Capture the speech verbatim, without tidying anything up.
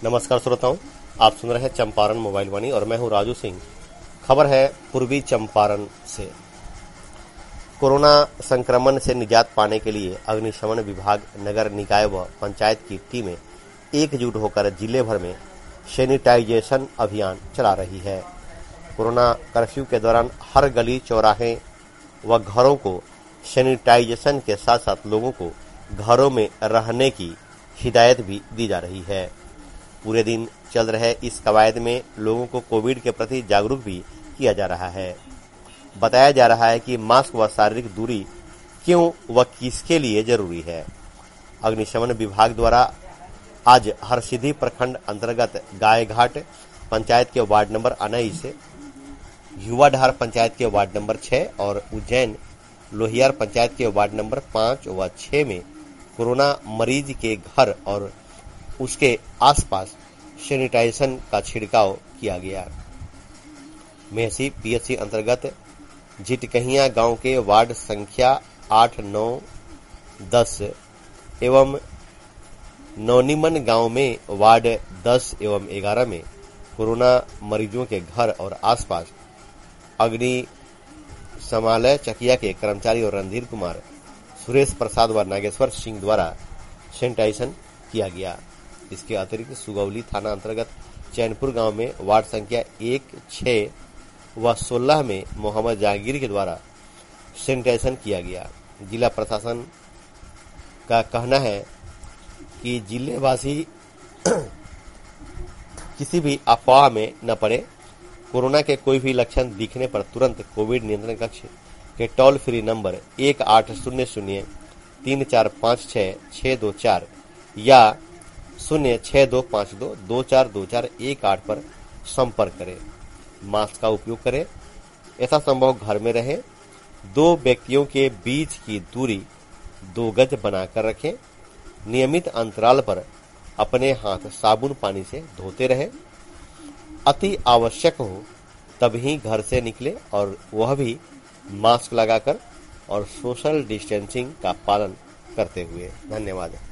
नमस्कार श्रोताओं, आप सुन रहे हैं चंपारण मोबाइल वाणी और मैं हूं राजू सिंह। खबर है पूर्वी चंपारण से। कोरोना संक्रमण से निजात पाने के लिए अग्निशमन विभाग, नगर निकाय व पंचायत की टीमें एकजुट होकर जिले भर में सैनिटाइजेशन अभियान चला रही है। कोरोना कर्फ्यू के दौरान हर गली, चौराहे व घरों को सैनिटाइजेशन के साथ साथ लोगों को घरों में रहने की हिदायत भी दी जा रही है। पूरे दिन चल रहे इस कवायद में लोगों को कोविड के प्रति जागरूक भी किया जा रहा है। बताया जा रहा है कि मास्क व शारीरिक दूरी क्यों व किसके लिए जरूरी है। अग्निशमन विभाग द्वारा आज हरसिद्धि प्रखंड अंतर्गत गायघाट पंचायत के वार्ड नंबर उन्नीस, युवाधार पंचायत के वार्ड नंबर छह और उज्जैन लोहियार पंचायत के वार्ड नंबर पाँच व छह में कोरोना मरीज के घर और उसके आसपास सैनिटाइजेशन का छिड़काव किया गया। मेहसी पीएचसी अंतर्गत झिटकहिया गांव के वार्ड संख्या आठ, नौ, दस एवं नौनिमन गांव में वार्ड दस एवं ग्यारह में कोरोना मरीजों के घर और आसपास अग्नि समालय चकिया के कर्मचारी और रणधीर कुमार, सुरेश प्रसाद व नागेश्वर सिंह द्वारा सैनिटाइजेशन किया गया। इसके अतिरिक्त सुगौली थाना अंतर्गत चैनपुर गांव में वार्ड संख्या एक, छह व सोलह में मोहम्मद जहांगीर के द्वारा सैनिटाइजेशन किया गया। जिला प्रशासन का कहना है कि जिलेवासी किसी भी अफवाह में न पड़े। कोरोना के कोई भी लक्षण दिखने पर तुरंत कोविड नियंत्रण कक्ष के टोल फ्री नंबर एक आठ शून्य शून्य तीन चार पाँच छह छह दो चार या शून्य छह दो पाँच दो दो चार दो चार एक आठ पर संपर्क करें। मास्क का उपयोग करें, ऐसा संभव घर में रहें। दो व्यक्तियों के बीच की दूरी दो गज बनाकर रखें। नियमित अंतराल पर अपने हाथ साबुन पानी से धोते रहें। अति आवश्यक हो तभी घर से निकले और वह भी मास्क लगाकर और सोशल डिस्टेंसिंग का पालन करते हुए। धन्यवाद।